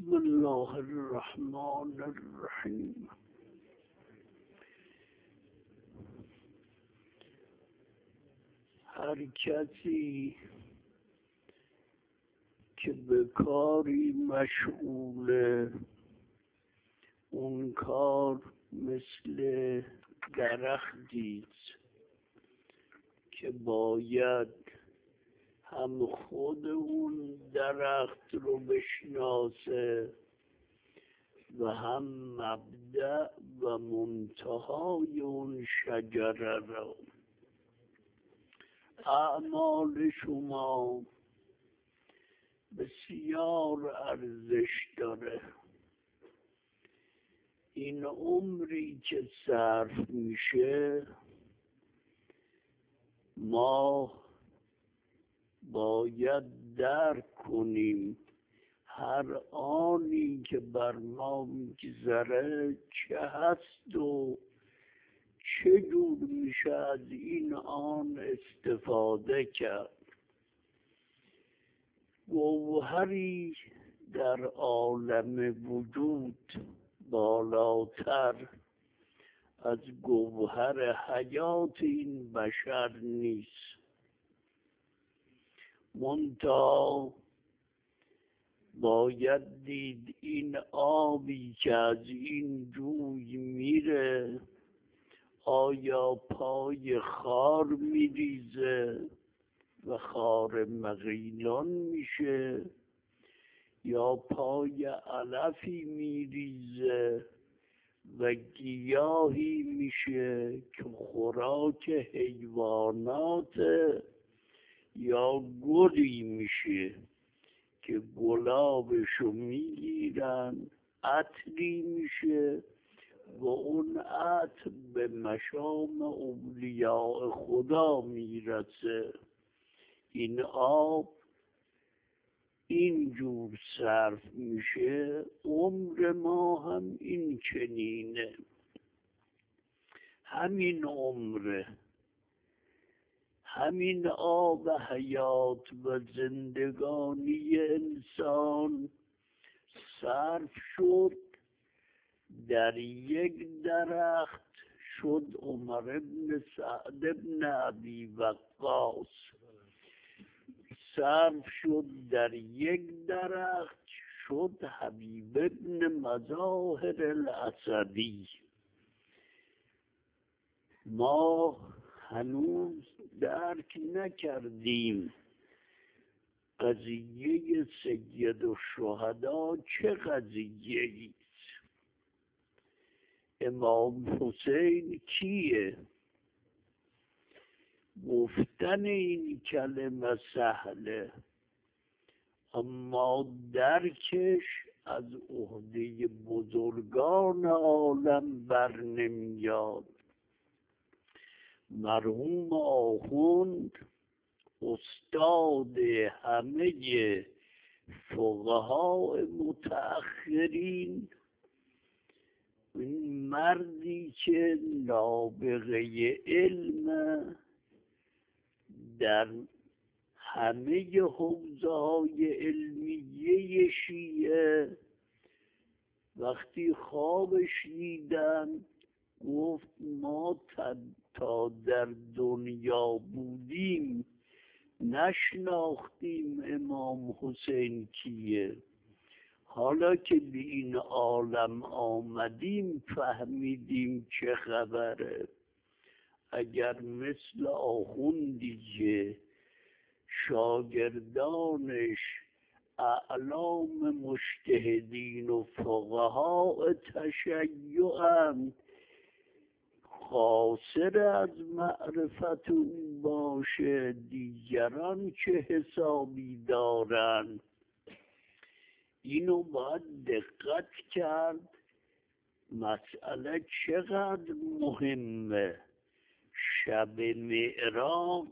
بسم الله الرحمن الرحیم. هر کسی که به کاری مشغوله، اون کار مثل درختی است که باید هم خود اون درخت رو بشناسه و هم مبدأ و منتهای اون شجره رو. اعمال شما بسیار ارزش داره. این عمری که صرف میشه، ما باید درک کنیم هر آنی که بر ما میگذره چه هست و چجور میشه از این آن استفاده کرد. گوهری در عالم وجود بالاتر از گوهر حیات این بشر نیست. منتها باید دید این آبی که از این جوی میره آیا پای خار میریزه و خار مغیلان میشه یا پای علفی میریزه و گیاهی میشه که خوراک حیوانات، یا گلی میشه که گلابشو میگیرن عطری میشه و اون عطر به مشام اولیاء خدا میرسه. این آب اینجور صرف میشه، عمر ما هم این چنینه. همین عمره، همین آب حیات و زندگانی انسان صرف شد در یک درخت، شد عمر بن سعد بن ابی وقاص. صرف شد در یک درخت، شد حبیب بن مظاهر الاسدی. ما هنوز درک نکردیم قضیه سید الشهدا چه قضیه ایست. امام حسین کیه؟ گفتن این کلمه سهله، اما درکش از عهده بزرگان عالم بر نمیاد. مرحوم آخوند استاد همه فقهای متأخرین، این مردی که نابغه علم در همه حوزه های علمیه شیعه، وقتی خوابش دیدن گفت ما تا در دنیا بودیم نشناختیم امام حسین کیه، حالا که به این عالم آمدیم فهمیدیم چه خبره. اگر مثل آخوندی که شاگردانش اعلام مجتهدین و فقها تشیع‌اند، خاسر از معرفت او باشه، دیگران چه حسابی دارن؟ اینو باید دقت کرد. مسئله چقدر مهمه. شب معراج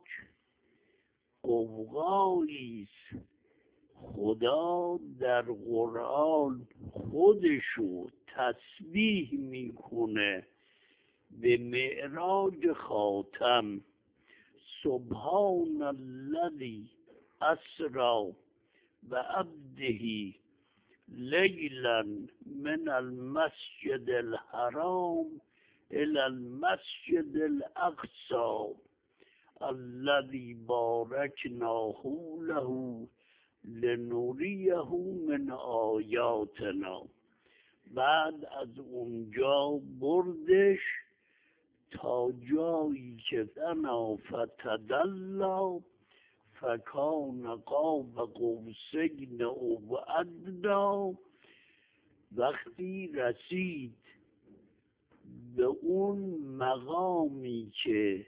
قوقاییست. خدا در قرآن خودشو تسبیح میکنه به معراج خاتم. سبحان الذی اسری و عبده لیلا من المسجد الحرام الى المسجد الاقصى الذي بارکنا حوله لنریه من آیاتنا. بعد از اونجا بردش تا جایی که فنا فتدلی فکان قاب قوسین او ادنی. وقتی رسید به اون مقامی که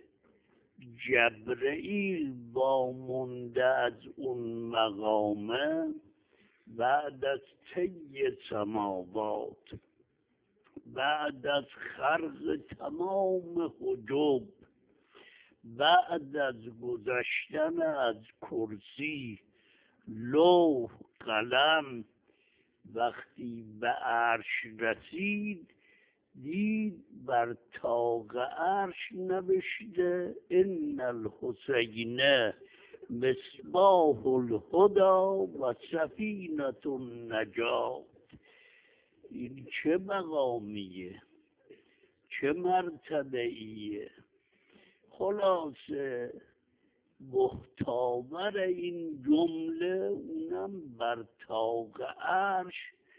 جبرئیل وامونده از اون مقامه، بعد از طی سماوات، بعد از خرق تمام حجب، بعد از گذشتن از کرسی، لوح، قلم، وقتی به عرش رسید دید بر طاق عرش نوشته ان الحسین مصباح الهدی و سفینة النجات. این چه مقامیه، چه مرتبه ایه؟ خلاصه محتوار این جمله اونم بر طاق عرش،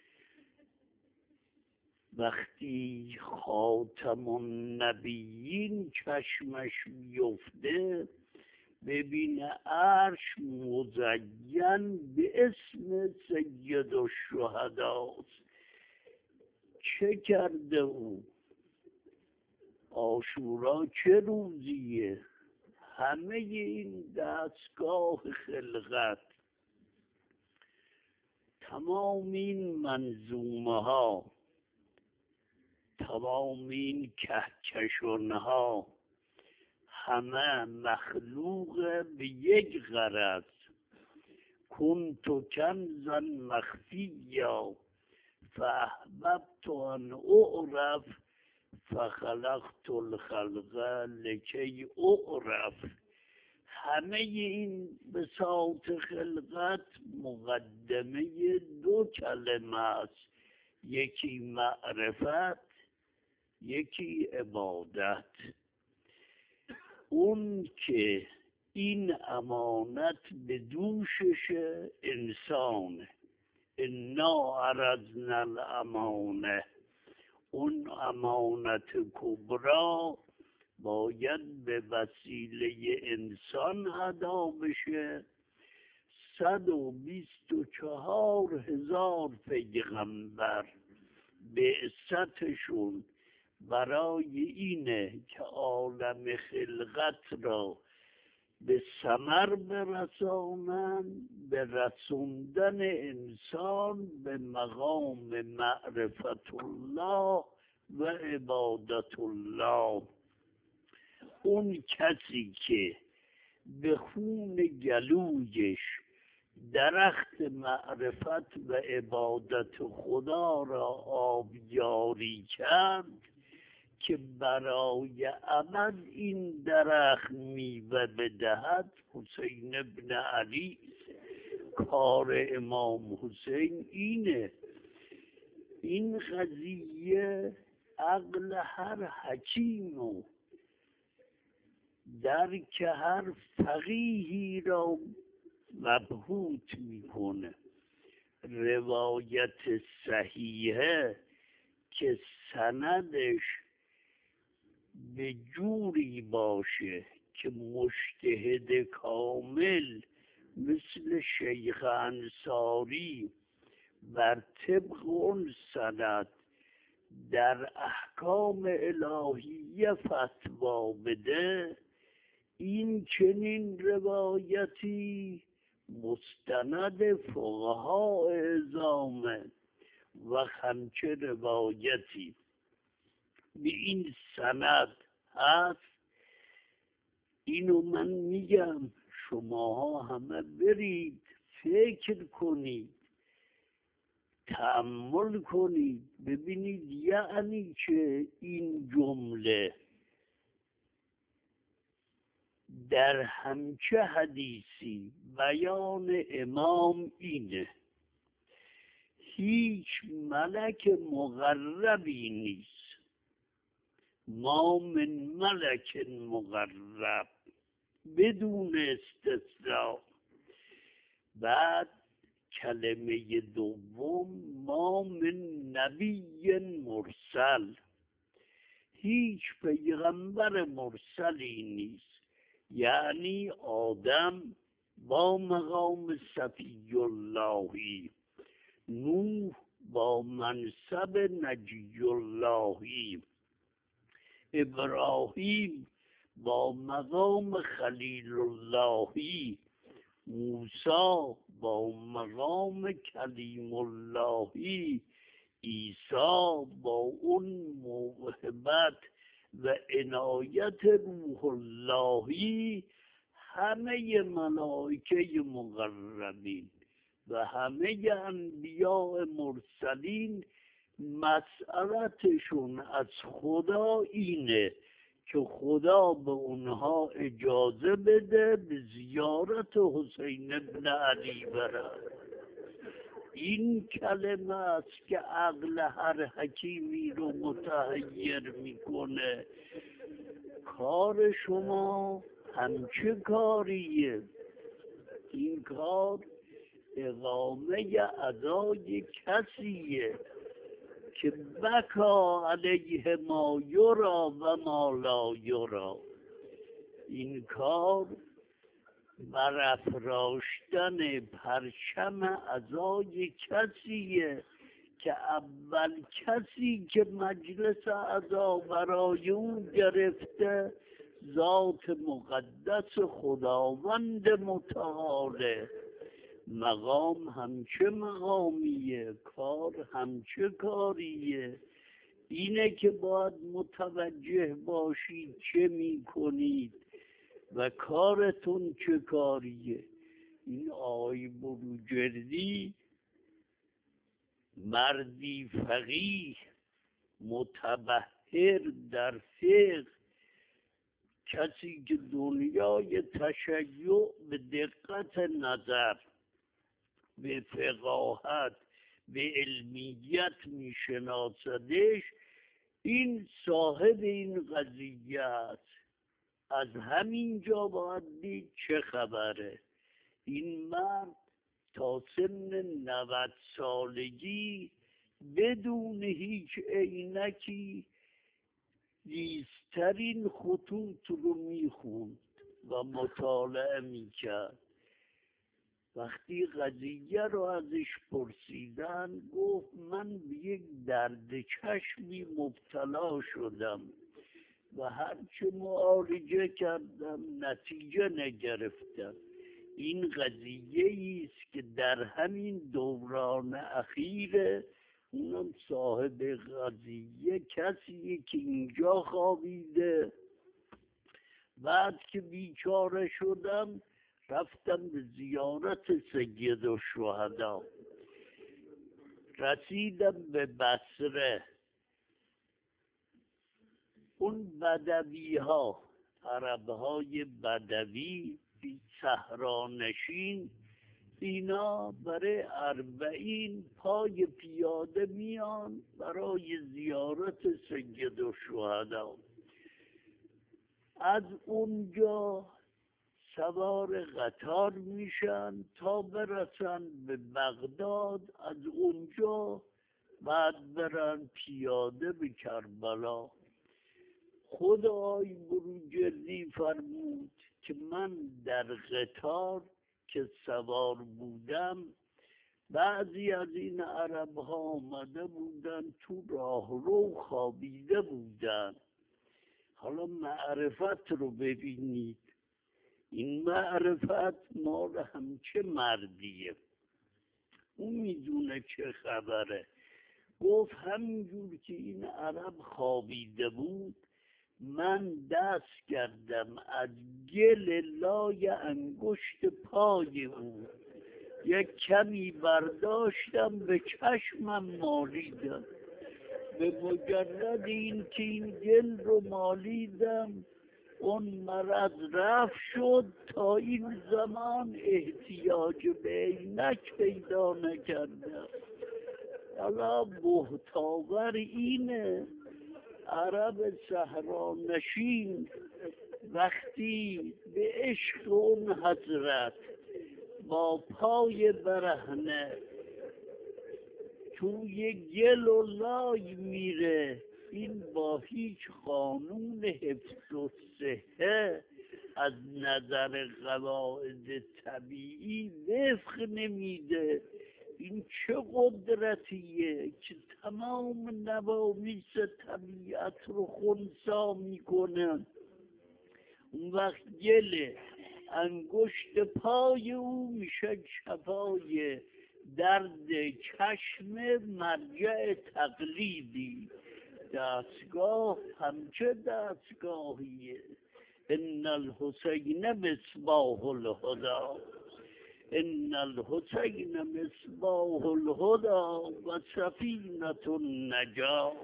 وقتی خاتم النبیین چشمش بیفته ببینه عرش مزین به اسم سید الشهداست. چه کرده او؟ عاشورا چه روزیه؟ همه این دستگاه خلقت، تمام این منظومه ها، تمام این کهکشان ها، همه مخلوق به یک غرض. کنت کنزا مخفیا فاحببت ان اعرف فخلقت الخلق لکی اعرف. همه این بساط خلقت مقدمه دو کلمه است، یکی معرفت، یکی عبادت. اون که این امانت به دوشش انسانه، انا عرضنا الامانه، اون امانت کبرا باید به وسیله انسان ادا بشه. 124,000 پیغمبر بعثتشون برای اینه که عالم خلقت را به ثمر برسانند، به رسوندن انسان به مقام معرفت الله و عبادت الله. اون کسی که به خون گلویش درخت معرفت و عبادت خدا را آبیاری کرد که برای ابد این درخت میوه بدهد، حسین ابن علی. کار امام حسین اینه. این قضیه عقل هر حکیم و درک هر فقیهی را مبهوت میکنه. روایت صحیحه که سندش به جوری باشه که مجتهد کامل مثل شیخ انصاری بر طبق اون سند در احکام الهیه فتوا بده، این چنین روایتی مستند فقها اعظامه و همچه روایتی به این سند هست. اینو من میگم شماها همه برید فکر کنید، تأمل کنید، ببینید یعنی که این جمله در همچه حدیثی بیان امام اینه. هیچ ملک مقربی نیست، ما من ملک مقرب، بدون استثناء. بعد کلمه دوم ما من نبی مرسل، هیچ پیغمبر مرسلی نیست، یعنی آدم با مقام صفی اللهی، نوح با منصب نجی اللهی، ابراهیم با مقام خلیل اللهی، موسی با مقام کلیم اللهی، عیسی با اون موهبت و عنایت روح اللهی، همه ملائکه مقربین و همه انبیاء مرسلین مسئلتشون از خدا اینه که خدا به اونها اجازه بده به زیارت حسین ابن علی برن. این کلمه است که عقل هر حکیمی رو متحیر میکنه. کار شما همچه کاریه؟ این کار اقامه ادای کسیه که بکا علیه ما یرا و ما لا یرا. این کار برافراشتن پرچم عزای کسیه که اول کسی که مجلس عزا برای او گرفته ذات مقدس خداوند متعاله. مقام همچه مقامیه، کار همچه کاریه. اینه که باید متوجه باشید چه میکنید و کارتون چه کاریه. این آقای بروجردی مردی فقیه متبحر در فقه، کسی که دنیای تشیع به دقت نظر، به فقاهت، به علمیت میشناسدش، این صاحب این قضیه است. از همینجا باید دید چه خبره. این مرد تا سن 90 سالگی بدون هیچ عینکی ریزترین خطوط رو میخوند و مطالعه میکرد. وقتی قضیه رو ازش پرسیدن گفت من به یک درد چشمی مبتلا شدم و هرچه معالجه کردم نتیجه نگرفتم. این قضیه است که در همین دوران اخیره، اونم صاحب قضیه کسیه که اینجا خوابیده. بعد که بیچاره شدم رفتم به زیارت سید الشهدا، رسیدم به بصره. اون بدوی ها، عرب های بدوی صحرانشین، اینا برای 40 پای پیاده میان برای زیارت سید الشهدا. از اونجا سوار قطار میشن تا برسن به بغداد، از اونجا بعد برن پیاده به کربلا. خود آقای بروجردی فرمود که من در قطار که سوار بودم، بعضی از این عرب ها آمده بودن تو راهرو خوابیده بودن. حالا معرفت رو ببینید، این معرفت مال همچه مردیه، اون میدونه چه خبره. گفت همینجور که این عرب خوابیده بود من دست کردم از گل لای انگشت پای او یک کمی برداشتم به چشمم مالیدم. به مجرد این که این گل رو مالیدم اون مرض رفت شد. تا این زمان احتیاج به عینک پیدا نکردم. حالا محتاور اینه عرب صحرانشین وقتی به عشق اون حضرت با پای برهنه توی گل و لای میره، این با هیچ قانون حفظ و صحه از نظر قواعد طبیعی وفق نمیده. این چه قدرتیه که تمام نوامیس طبیعت رو خنثی میکنه. اون وقت گل انگشت پای او میشه شفای درد چشم مرجع تقلیدی. دستگاه همچه دستگاهیه. ان الحسین مصباح الهدی، ان الحسین مصباح الهدی و سفینة النجات.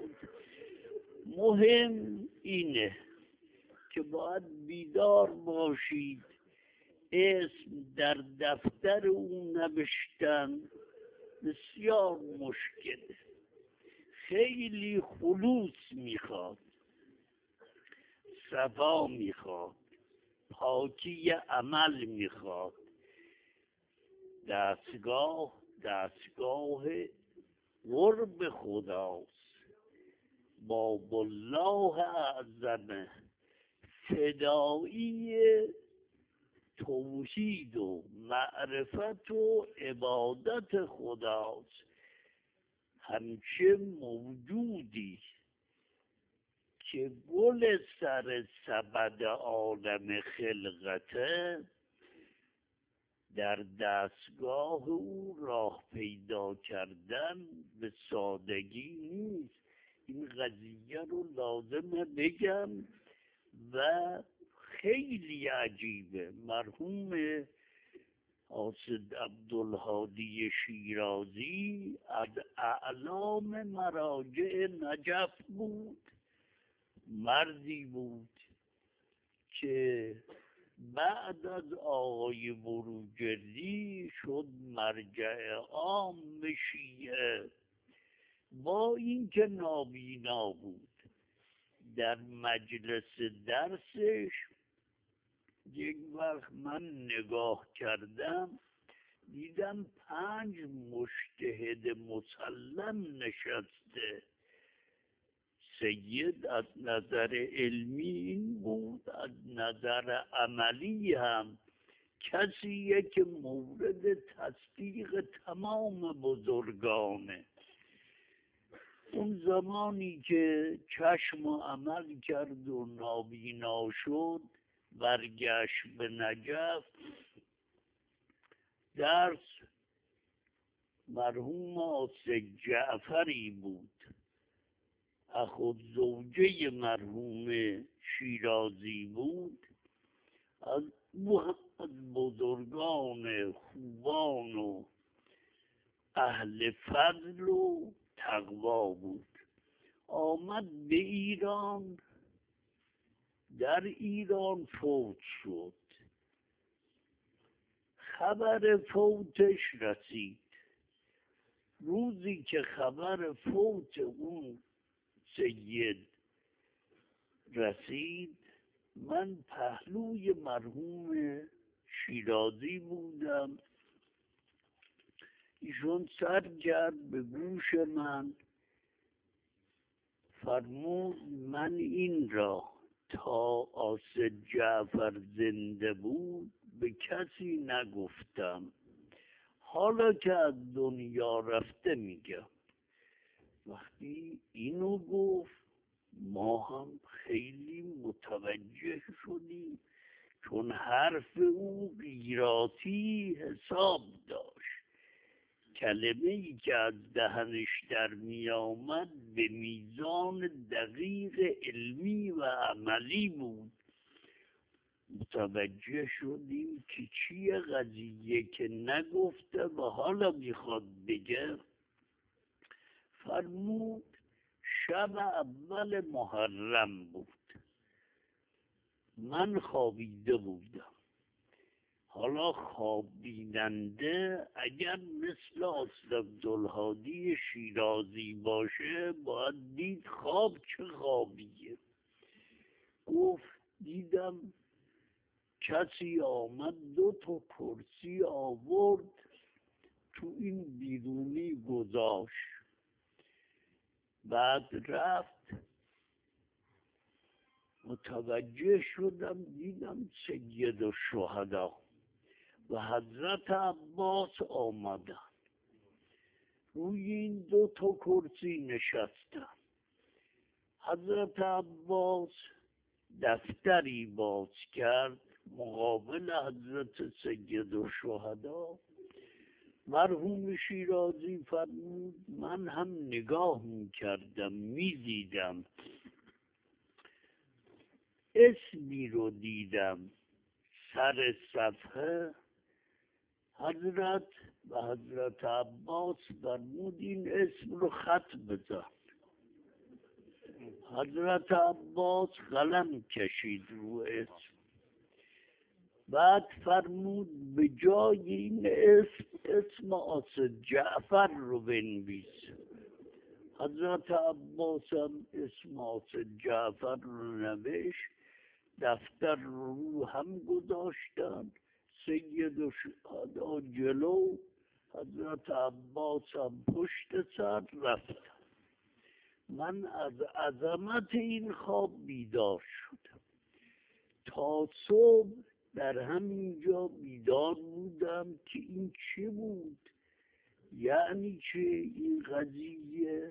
مهم اینه که باید بیدار باشید. اسم در دفتر او نوشتن بسیار مشکله، خیلی خلوص میخواد، صفا میخواد، پاکی عمل میخواد. دستگاه قرب خداست. باب الله اعظم فدایی توحید و معرفت و عبادت خداست. همچه موجودی که گل سر سبد عالم خلقته، در دستگاه او راه پیدا کردن به سادگی نیست. این قضیه رو لازمه بگم و خیلی عجیبه. مرحوم حاسد عبدالهادی شیرازی از اعلام مراجع نجف بود. مردی بود که بعد از آقای بروجردی شد مرجع عام شیعه. با اینکه نابینا بود، در مجلس درسش یک وقت من نگاه کردم دیدم 5 مجتهد مسلم نشسته. سید از نظر علمی این بود، از نظر عملی هم کسیه که مورد تصدیق تمام بزرگانه. اون زمانی که چشم و عمل کرد و نابینا شد، برگشت به نجف. درس مرحوم آصف جعفری بود، اخوالزوجه مرحوم شیرازی بود. از بزرگان خوبان و اهل فضل و تقوا بود. آمد به ایران، در ایران فوت شد. خبر فوتش رسید. روزی که خبر فوت اون سید رسید، من پهلوی مرحوم شیرازی بودم. ایشون سر کرد به گوش من، فرمود من این را تا آصف جعفر زنده بود به کسی نگفتم، حالا که از دنیا رفته میگم. وقتی اینو گفت ما هم خیلی متوجه شدیم، چون حرف او غیراتی حساب داشت. کلمه ای که از دهنش در می آمد به میزان دقیق علمی و عملی بود. متوجه شدیم که چیه قضیه که نگفته و حالا میخواد بگه. فرمود شب اول محرم بود، من خوابیده بودم. حالا خواب بیننده اگر مثل آصف عبدالهادی شیرازی باشه باید دید خواب چه خوابیه. گفت دیدم کسی آمد 2 کرسی آورد تو این بیرونی گذاشت، بعد رفت. متوجه شدم دیدم سیدالشهدا و حضرت عباس آمدن، روی این 2 کرسی نشستن. حضرت عباس دفتری باز کرد مقابل حضرت سیدالشهدا. مرحوم شیرازی فرمود من هم نگاه میکردم، میدیدم اسمی رو دیدم سر صفحه. حضرت و حضرت عباس فرمود این اسم رو خط بزن. حضرت عباس قلم کشید رو اسم، بعد فرمود به جای این اسم آصف جعفر رو بنویس. حضرت عباس هم اسم آصف جعفر رو نوشت، دفتر رو هم گذاشتن. سیدالشهدا جلو، حضرت عباس هم پشت سر رفتن. من از عظمت این خواب بیدار شدم. تا صبح در همینجا بیدار بودم که این چه بود، یعنی که این قضیه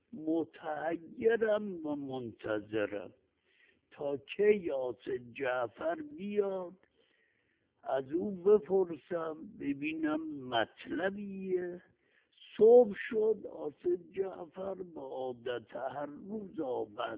متحیرم و منتظرم تا کی آصف جعفر بیاد، از او بپرسم ببینم مطلبیه. صبح شد، آصف جعفر به عادت هر روز آمد.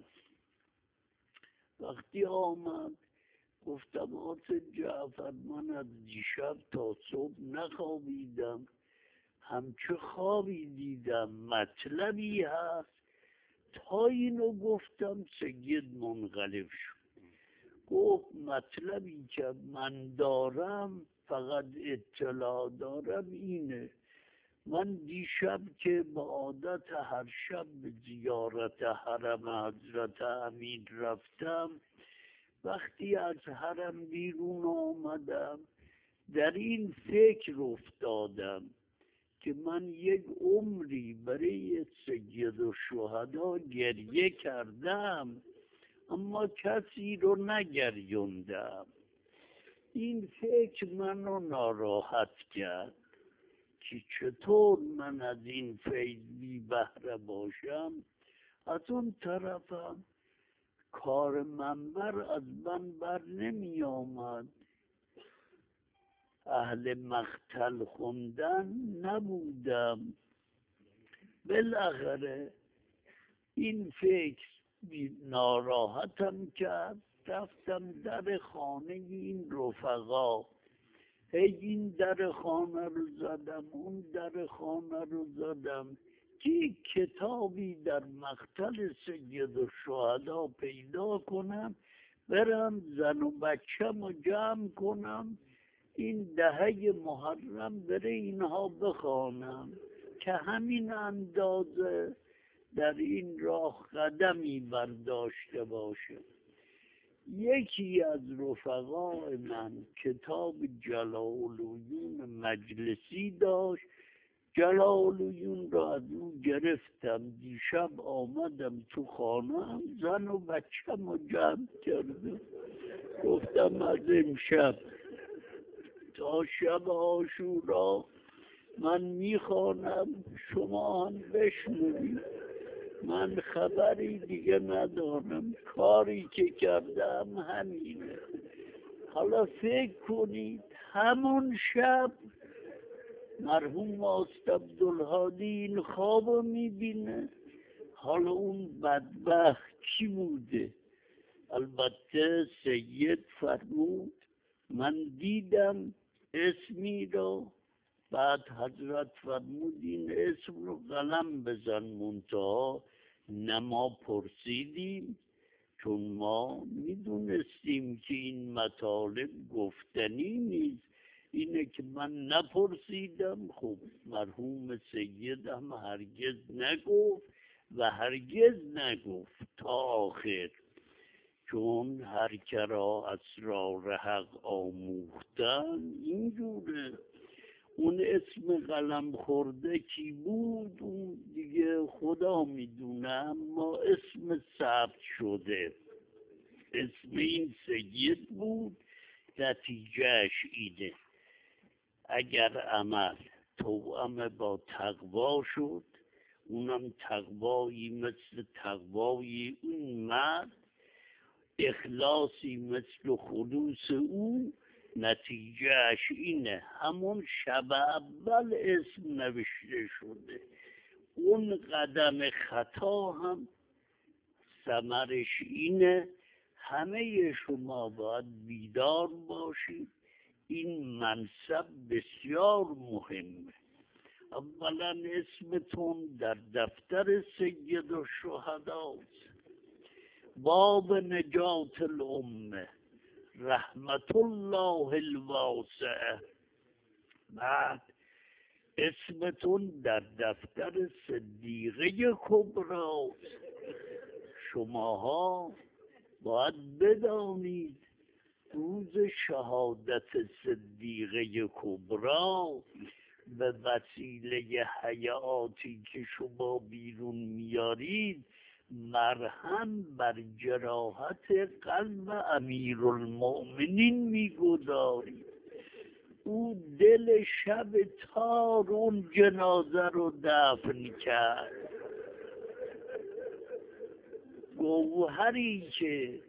وقتی آمد گفتم آصف جعفر من از دیشب تا صبح نخوابیدم، همچه خوابی دیدم، مطلبی هست؟ تا اینو گفتم سید منقلب شد. گفت مطلبی که من دارم، فقط اطلاع دارم اینه، من دیشب که به عادت هر شب به زیارت حرم حضرت امین رفتم، وقتی از حرم بیرون آمدم در این فکر افتادم که من 1 عمری برای سیدالشهدا گریه کردم اما کسی رو نگریوندم. این فکر منو ناراحت کرد که چطور من از این فیض بی بهره باشم. از اون طرفم کار منبر از من بر نمی آمد، اهل مقتل خوندن نبودم. بالاخره این فکر ناراحتم کرد، رفتم در خانه این رفقا، این در خانه رو زدم، اون در خانه رو زدم که کتابی در مقتل سیدالشهدا پیدا کنم، برم زن و بچم رو جمع کنم، این دهه محرم بره اینها بخوانم که همین اندازه در این راه قدمی برداشته باشه. یکی از رفقای من کتاب جلال‌الدین مجلسی داشت، جلال‌الدین را از او گرفتم، دیشب آمدم تو خانه‌ام زن و بچم رو جمع کردم، گفتم از امشب تا شب عاشورا من میخوانم، شما هم بشنوید، من خبری دیگه ندارم، کاری که کردم همینه. حالا فکر کنید همون شب مرحوم آصف عبدالهادی این خواب رو میبینه. حالا اون بدبخت کی بوده؟ البته سید فرمود من دیدم اسمی رو، بعد حضرت فرمود این اسم رو قلم بزن، منتها نه ما پرسیدیم چون ما میدونستیم که این مطالب گفتنی نیست، اینه که من نپرسیدم. خب مرحوم سیدم هرگز نگفت و هرگز نگفت تا آخر، چون هر کرا اسرار حق آموختن اینجوره. اون اسم قلم خورده کی بود اون دیگه خدا میدونه، اما اسم ثبت شده اسم این سید بود. نتیجهش اینه اگر عمل توأم با تقوا شد، اونم تقوایی مثل تقوای اون مرد، اخلاصی مثل خلوص اون، نتیجهش اینه همون شب اول اسم نوشته شده. اون قدم خطا هم ثمرش اینه همه شما باید بیدار باشید. این منصب بسیار مهمه. اولا اسمتون در دفتر سید الشهداست، باب نجات الامه، رحمت الله الواسعه. بعد اسمتون در دفتر صدیقه کبراست. شماها باید بدانید روز شهادت صدیقه کبرا به وسیله حیاتی که شما بیرون میارید مرهم بر جراحت قلب امیرالمؤمنین میگذارید. او دل شب تار اون جنازه رو دفن کرد. گوهری که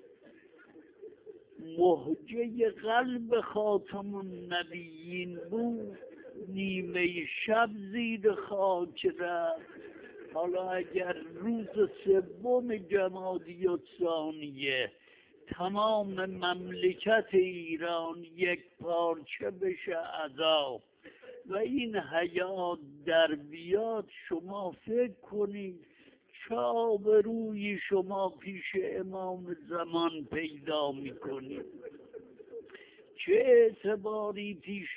مهجه قلب خاتم النبیین بود نیمه شب زیر خاک رفت. حالا اگر روز سوم جمادی الثانیه تمام مملکت ایران یک پارچه بشه عذاب و این حیات در بیاد، شما فکر کنید چه آبرویی شما پیش امام زمان پیدا میکنید، چه اعتباری پیش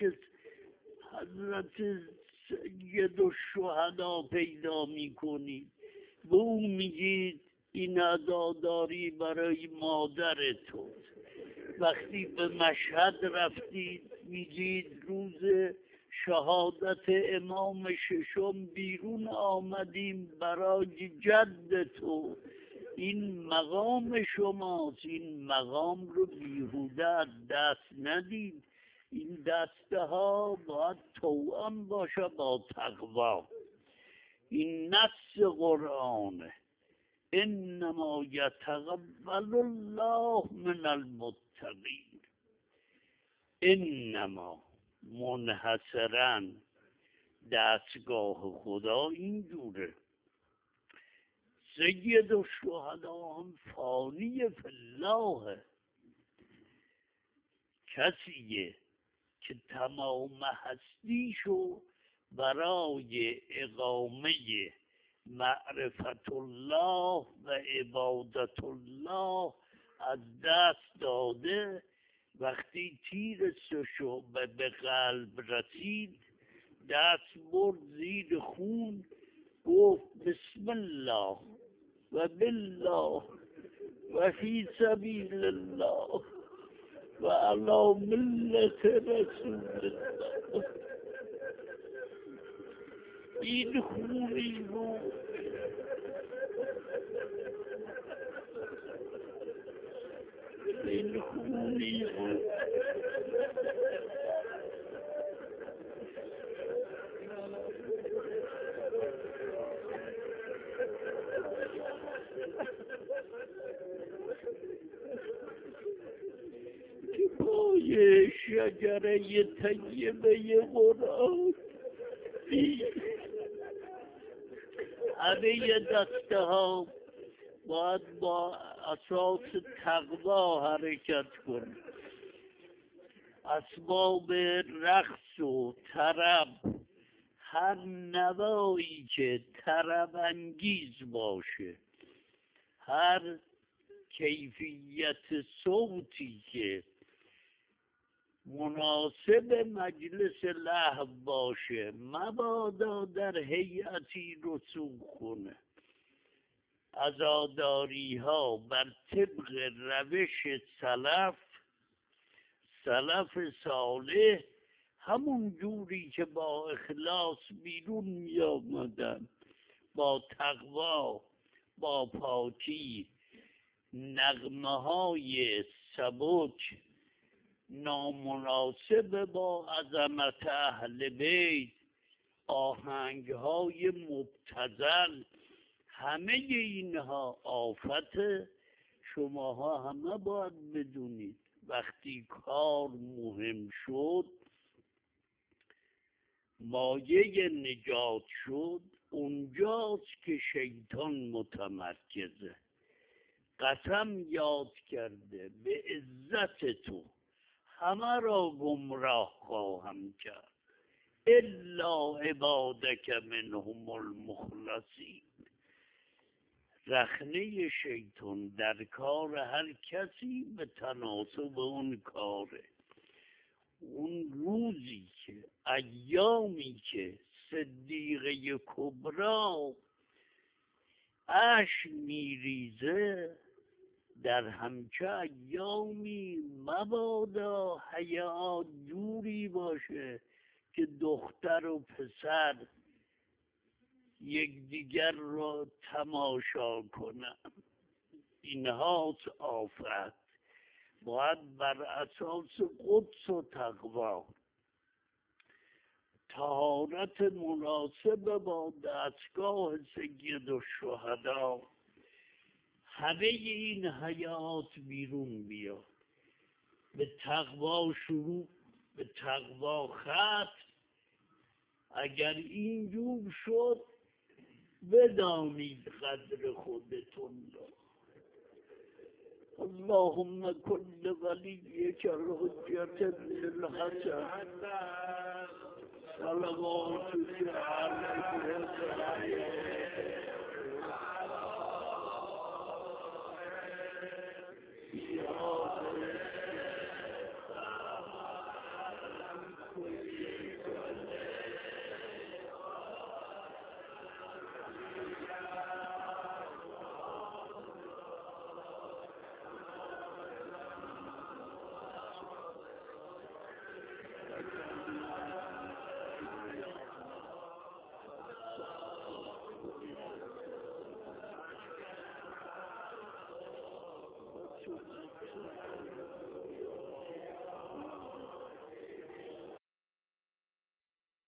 حضرت سید الشهدا پیدا میکنید. به اون میگید این عزاداری برای مادر تو. وقتی به مشهد رفتید میگید روز شهادت امام ششم بیرون آمدیم برای جد تو. این مقام شماست، این مقام رو بیهوده از دست ندید. این دسته ها باید توأم باشه با تقوا. این نص قرآنه انما یتقبل الله من المتقین. انما منحصرا دستگاه خدا اینجوره. سید الشهدا هم فانی فی الله، کسیه که تمام هستیشو برای اقامه معرفت الله و عبادت الله از دست داده. وقتی تیر سشعبه به قلب رسید دست برد زیر خون، گفت بسم الله و بالله و فی سبیل الله و علی ملت رسول الله. این خونی رو که پای شجره طیبه قرآن همه دسته ها باید با اساس تقوا حرکت کنه. اسباب رقص و طرب، هر نوایی که طرب انگیز باشه، هر کیفیت صوتی که مناسب مجلس لهو باشه، مبادا در هیئتی رسوخ کنه. عزاداری ها بر طبق روش سلف صالح، همون جوری که با اخلاص بیرون می آمدن، با تقوا، با پاکی، نغمه های سبک نامناسب با عظمت اهل بیت، آهنگ های مبتذل، همه اینها آفت. شماها همه باید بدونید وقتی کار مهم شد، مایه نجات شد، اونجاست که شیطان متمرکزه. قسم یاد کرده به عزت تو همه را گمراه خواهم کرد الا عبادک منهم المخلصین. رخنه شیطان در کار هر کسی به تناسب اون کاره. اون روزی که، ایامی که صدیقه کبرا اشک میریزه، در همچه ایامی مبادا حیات جوری باشه که دختر و پسر یکدیگر را تماشا کنن. اینهاست آفت. باید بر اساس قدس و تقوا، طهارت مناسب با دستگاه سید الشهدا، همه این حیات بیرون بیاد. به تقوا شروع، به تقوا ختم. اگر اینجور شد بدانید قدر خودتون را. اللهم کل ولیک الحجة بن الحسن صلواتک علیه